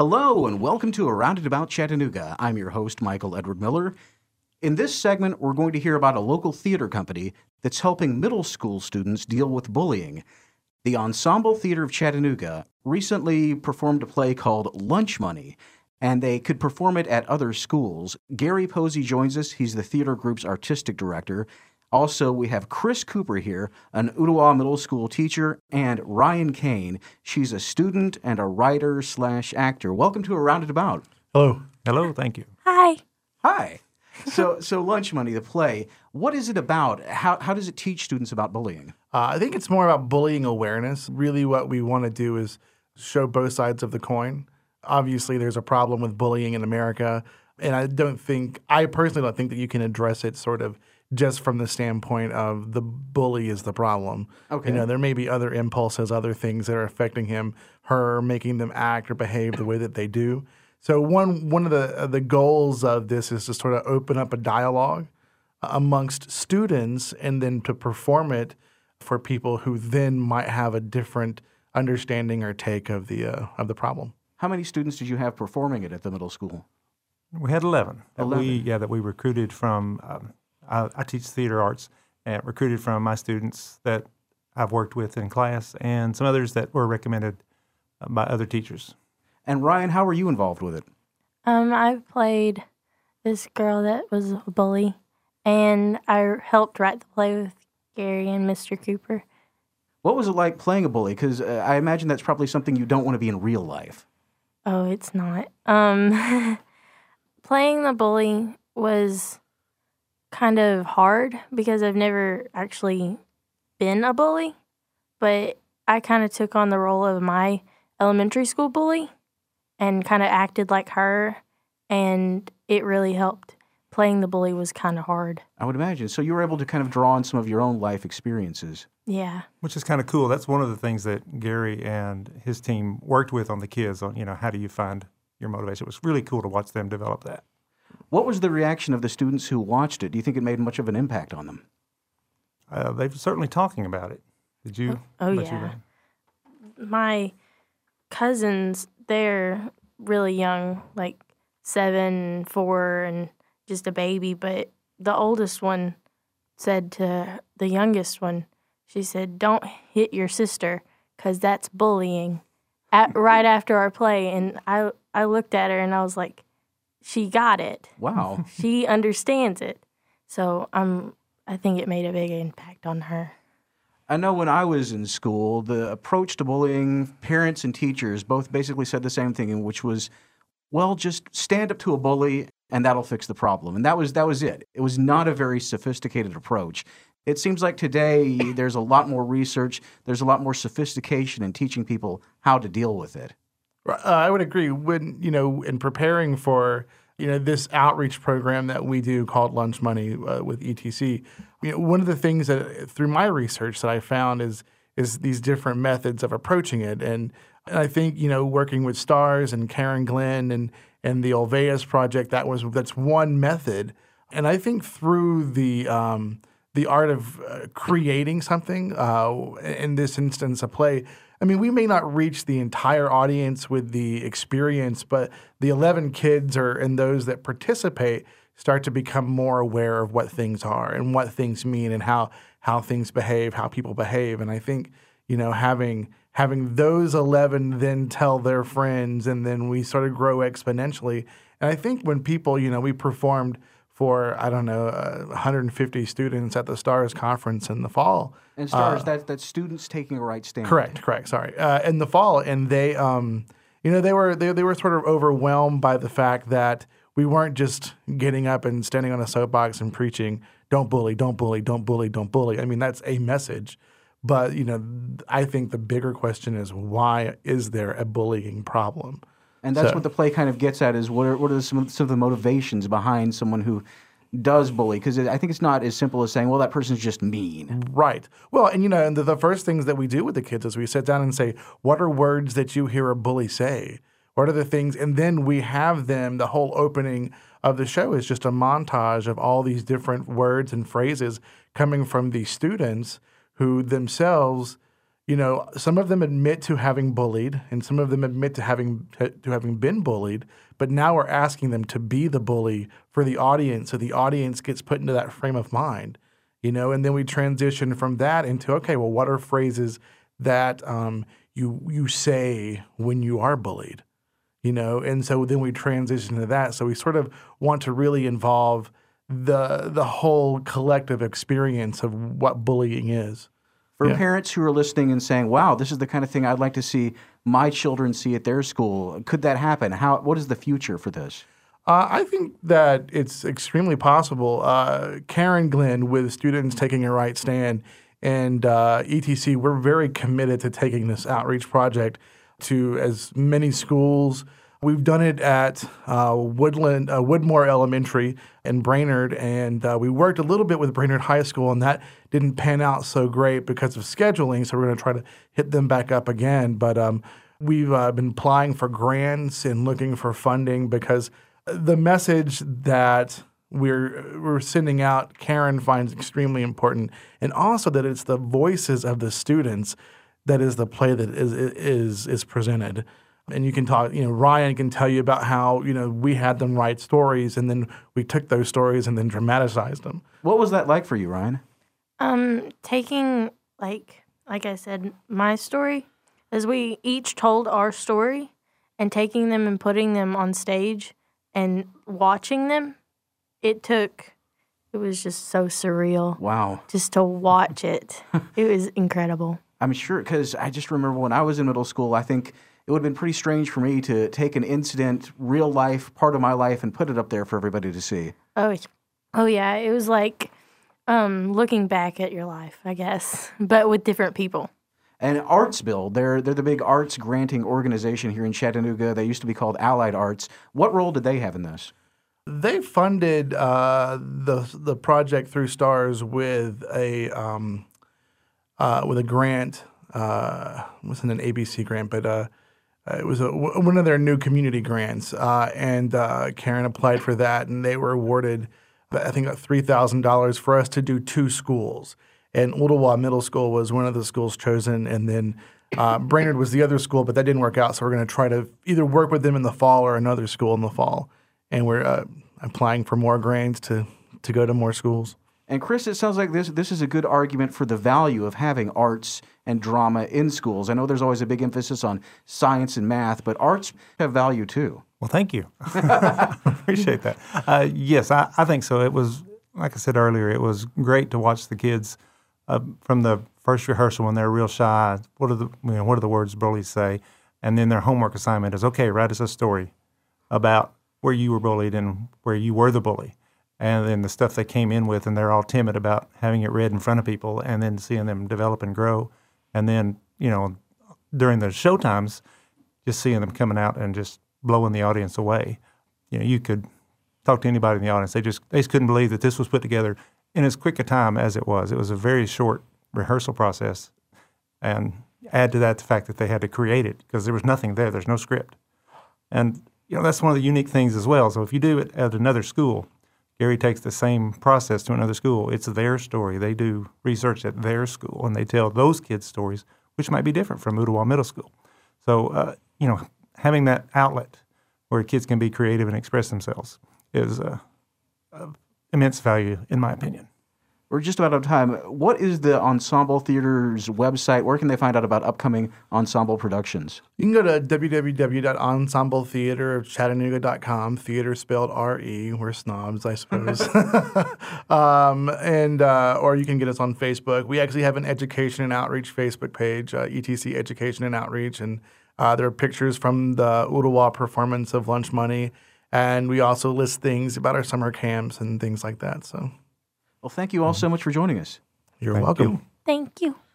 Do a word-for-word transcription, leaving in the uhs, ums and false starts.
Hello, and welcome to Around and About Chattanooga. I'm your host, Michael Edward Miller. In this segment, we're going to hear about a local theater company that's helping middle school students deal with bullying. The Ensemble Theater of Chattanooga recently performed a play called Lunch Money, and they could perform it at other schools. Gary Posey joins us. He's the theater group's artistic director. Also, we have Chris Cooper here, an Ooltewah Middle School teacher, and Ryan Kane. She's a student and a writer slash actor. Welcome to Around and About. Hello. Hello, thank you. Hi. Hi. So, so Lunch Money, the play, what is it about? How, how does it teach students about bullying? Uh, I think it's more about bullying awareness. Really what we want to do is show both sides of the coin. Obviously, there's a problem with bullying in America, and I don't think, I personally don't think that you can address it sort of just from the standpoint of the bully is the problem. Okay. You know, there may be other impulses, other things that are affecting him, her, making them act or behave the way that they do. So one one of the uh, the goals of this is to sort of open up a dialogue amongst students and then to perform it for people who then might have a different understanding or take of the uh, of the problem. How many students did you have performing it at the middle school? We had eleven. that eleven. We, yeah, that we recruited from, um, I, I teach theater arts, and recruited from my students that I've worked with in class and some others that were recommended uh, by other teachers. And Ryan, how were you involved with it? Um, I played this girl that was a bully, and I helped write the play with Gary and Mister Cooper. What was it like playing a bully? Because uh, I imagine that's probably something you don't want to be in real life. Oh, it's not. Um, playing the bully was kind of hard because I've never actually been a bully, but I kind of took on the role of my elementary school bully and kind of acted like her, and it really helped. Playing the bully was kind of hard. I would imagine. So you were able to kind of draw on some of your own life experiences. Yeah. Which is kind of cool. That's one of the things that Gary and his team worked with on the kids on, you know, how do you find your motivation? It was really cool to watch them develop that. What was the reaction of the students who watched it? Do you think it made much of an impact on them? Uh, they're certainly talking about it. Did you? Oh, let you yeah. know? My cousins, they're really young, like seven, four, and just a baby. But the oldest one said to the youngest one, she said, "Don't hit your sister because that's bullying," at, right after our play. And I, I looked at her and I was like, she got it. Wow. She understands it. So um, I think it made a big impact on her. I know when I was in school, the approach to bullying, parents and teachers both basically said the same thing, which was, well, just stand up to a bully and that'll fix the problem. And that was that was it. It was not a very sophisticated approach. It seems like today there's a lot more research, there's a lot more sophistication in teaching people how to deal with it. Uh, I would agree. When, you know, in preparing for, you know, this outreach program that we do called Lunch Money uh, with E T C, you know, one of the things that through my research that I found is is these different methods of approaching it. And, and I think, you know, working with STARS and Karen Glenn and and the Olveus Project, that was that's one method. And I think through the um, the art of uh, creating something, uh, in this instance, a play, I mean, we may not reach the entire audience with the experience, but the eleven kids are, and those that participate start to become more aware of what things are and what things mean and how how things behave, how people behave. And I think, you know, having having those eleven then tell their friends, and then we sort of grow exponentially. And I think when people, you know, we performed for, I don't know, uh, one hundred fifty students at the STARS conference in the fall. And STARS, Uh, that, that's students taking a right stand. Correct, correct. Sorry, uh, in the fall, and they, um, you know, they were they they were sort of overwhelmed by the fact that we weren't just getting up and standing on a soapbox and preaching, "Don't bully, don't bully, don't bully, don't bully." I mean, that's a message, but you know, I think the bigger question is, why is there a bullying problem? And that's So- what the play kind of gets at, is what are, what are some, of- some of the motivations behind someone who does bully? Because I think it's not as simple as saying, well, that person's just mean. Right. Well, and you know, and the, the first things that we do with the kids is we sit down and say, what are words that you hear a bully say? What are the things? And then we have them, the whole opening of the show is just a montage of all these different words and phrases coming from these students who themselves, you know, some of them admit to having bullied, and some of them admit to having to having been bullied. But now we're asking them to be the bully for the audience, so the audience gets put into that frame of mind, you know. And then we transition from that into, okay, well, what are phrases that um, you you say when you are bullied, you know? And so then we transition to that. So we sort of want to really involve the the whole collective experience of what bullying is. For Yeah. parents who are listening and saying, wow, this is the kind of thing I'd like to see my children see at their school, could that happen? How? What is the future for this? Uh, I think that it's extremely possible. Uh, Karen Glenn, with Students Taking a Right Stand, and uh, E T C, we're very committed to taking this outreach project to as many schools. We've done it at uh, Woodland, uh, Woodmore Elementary in Brainerd, and uh, we worked a little bit with Brainerd High School, and that didn't pan out so great because of scheduling, so we're going to try to hit them back up again. But um, we've uh, been applying for grants and looking for funding because the message that we're we're sending out, Karen finds extremely important, and also that it's the voices of the students that is the play that is is is presented. And you can talk, you know, Ryan can tell you about how, you know, we had them write stories, and then we took those stories and then dramatized them. What was that like for you, Ryan? Um, taking like like I said, my story, as we each told our story, and taking them and putting them on stage and watching them, it took. It was just so surreal. Wow. Just to watch it, it was incredible. I'm sure, because I just remember when I was in middle school, I think it would have been pretty strange for me to take an incident, real life, part of my life, and put it up there for everybody to see. Oh, oh yeah. It was like um, looking back at your life, I guess, but with different people. And Artsville, they're they're the big arts granting organization here in Chattanooga. They used to be called Allied Arts. What role did they have in this? They funded uh, the the project through STARS with a um, uh, with a grant. Uh, it wasn't an A B C grant, but uh, it was a, one of their new community grants. Uh, and uh, Karen applied for that, and they were awarded, I think, three thousand dollars for us to do two schools. And Ooltewah Middle School was one of the schools chosen, and then uh, Brainerd was the other school, but that didn't work out. So we're going to try to either work with them in the fall or another school in the fall. And we're uh, applying for more grants to, to go to more schools. And Chris, it sounds like this this is a good argument for the value of having arts and drama in schools. I know there's always a big emphasis on science and math, but arts have value too. Well, thank you. Appreciate that. Uh, yes, I, I think so. It was, like I said earlier, it was great to watch the kids uh, from the first rehearsal when they're real shy. What are the you know, what are the words bullies say? And then their homework assignment is, okay, write us a story about where you were bullied and where you were the bully. And then the stuff they came in with, and they're all timid about having it read in front of people, and then seeing them develop and grow. And then, you know, during the show times, just seeing them coming out and just blowing the audience away. You know, you could talk to anybody in the audience. They just they just couldn't believe that this was put together in as quick a time as it was. It was a very short rehearsal process. And add to that the fact that they had to create it because there was nothing there. There's no script. And, you know, that's one of the unique things as well. So if you do it at another school, Gary takes the same process to another school. It's their story. They do research at their school, and they tell those kids' stories, which might be different from Ooltewah Middle School. So, uh, you know, having that outlet where kids can be creative and express themselves is uh, of immense value, in my opinion. We're just about out of time. What is the Ensemble Theater's website? Where can they find out about upcoming ensemble productions? You can go to w w w dot ensemble theater of chattanooga dot com. Theater spelled R E. We're snobs, I suppose. um, and uh, or you can get us on Facebook. We actually have an education and outreach Facebook page, uh, E T C Education and Outreach, and uh, there are pictures from the Ooltewah performance of Lunch Money, and we also list things about our summer camps and things like that. So, Well, thank you all so much for joining us. you're Thank welcome. you. Thank you.